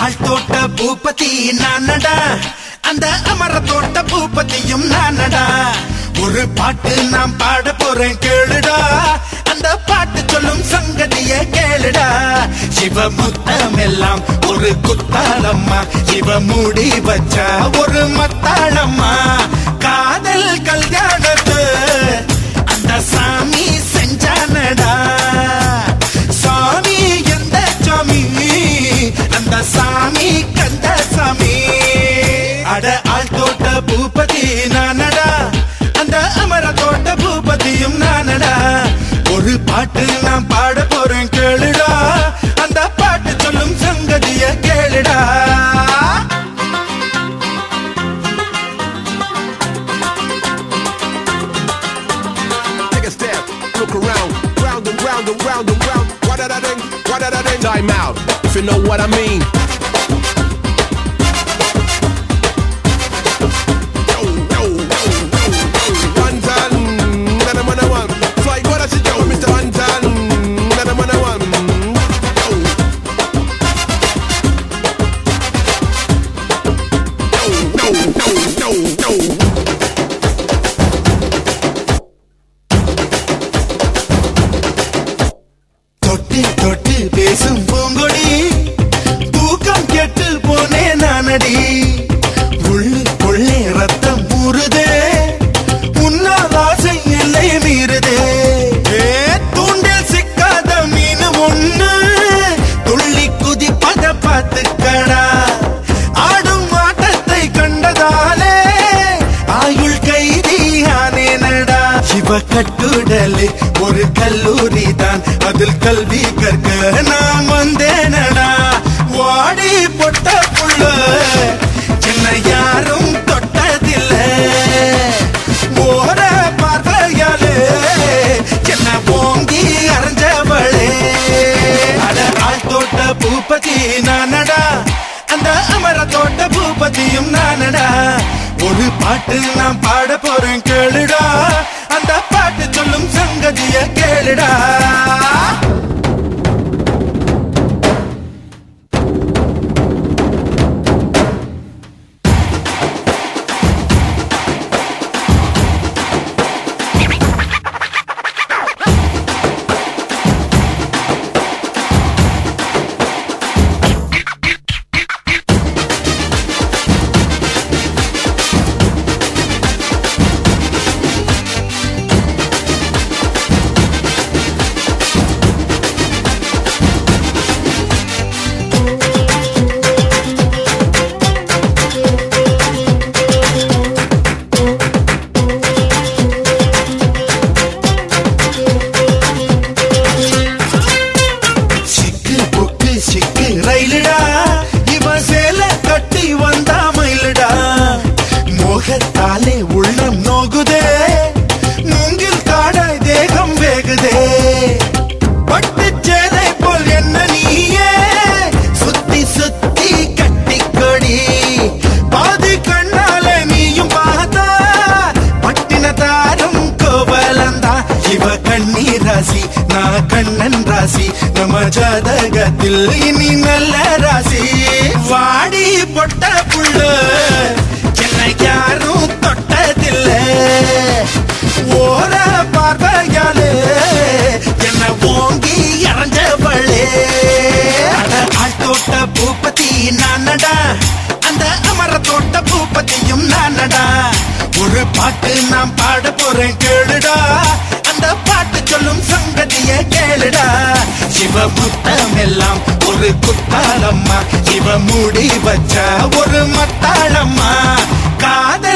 ஆழ்தோட்ட பூபதி நானடா, அந்த அமர தோட்ட பூபதியும் நானடா. ஒரு பாட்டு நாம் பாட போறேன் கேளுடா, அந்த பாட்டு சொல்லும் சங்கதிய கேளுடா. சிவமுத்தம் எல்லாம் ஒரு குத்தாளம்மா, சிவ மூடி வச்சா ஒரு மத்தாளம்மா. காதல் கல்யாணத்து அந்த சாமி செஞ்சானடா. சாமி எந்த சாமி? அந்த சாமி கந்த சாமி. அட ஆழ்தோட்ட பூபதி நானடா, அந்த அமர தோட்ட பூபதியும் நானடா. ஒரு பாட்டு நான் பாட போறேன் கேளுடா, அந்த பாட்டு சொல்லும் சங்கதிய கேளுடா. Take a step, look around, round and round and round and round. What did I do? What did I do? Time out, if you know what I mean. தொட்டு தொட்டு பேசும் பூங்கொடி, தூக்கம் கெட்டு போனே நானடி. உள்ளுக்குள்ளே ரத்தம் ஊறுதே, உன்னால் ஆசை எல்லை மீறுதே. தூண்டில் சிக்காத மீன் ஒண்ணு துள்ளி குதிப்பத பார்த்துக்கடா. ஆடும் ஆட்டத்தை கண்டதாலே ஆயுள் கைதியானேனடா. சிவ கட்டுடலே ஒரு கல்லூரி தான், அதில் கல்வி கற்க நான் வந்தேனடா. வாடி பொட்ட புள்ள என்ன யாரும் தொட்டதில்லை. ஓர பார்வையாலே என்ன ஓங்கி அரைஞ்சவளே. அட ஆழ்தோட்ட பூபதி நானடா, அந்த அமர தோட்ட பூபதியும் நானடா. ஒரு பாட்டு நான் பாட போறேன் கேளுடா, அந்த பாட்டு சொல்லும் சங்கதிய கேளுடா. ரயிலுடா இவன் சேல கட்டி வந்தா மயிலுடா. மோகத்தாலே உள்ளம் நோகுதே, மூங்கில் காடாய் தேகம் வேகுதே. பட்டு சேலை போல் என்ன நீயே சுத்தி சுத்தி கட்டிக்கொடி. பாதி கண்ணாலே நீயும் பார்த்தா பட்டினத்தாரும் கோவலந்தா. இவ கண்ணீர் ராசி நான் கண்ணன் ராசி, நம்ம ஜாதகத்தில் இனி நல்ல ராசி. வாடி பொட்ட புள்ள என்ன யாரும் தொட்டதில்லை. ஓர பார்வையாலே என்ன ஓங்கி அரைஞ்சவளே. ஆழ்தோட்ட பூபதி நானடா, அந்த அமர தோட்ட பூபதியும் நானடா. ஒரு பாட்டு நாம் பாட போறேன் கேளுடா, அந்த பாட்டு சொல்லும் சங்கதிய கேளுடா. சிவமுத்தம் எல்லாம் ஒரு குத்தாளம்மா, சிவ மூடி வச்சா ஒரு மத்தாளம்மா. காதல்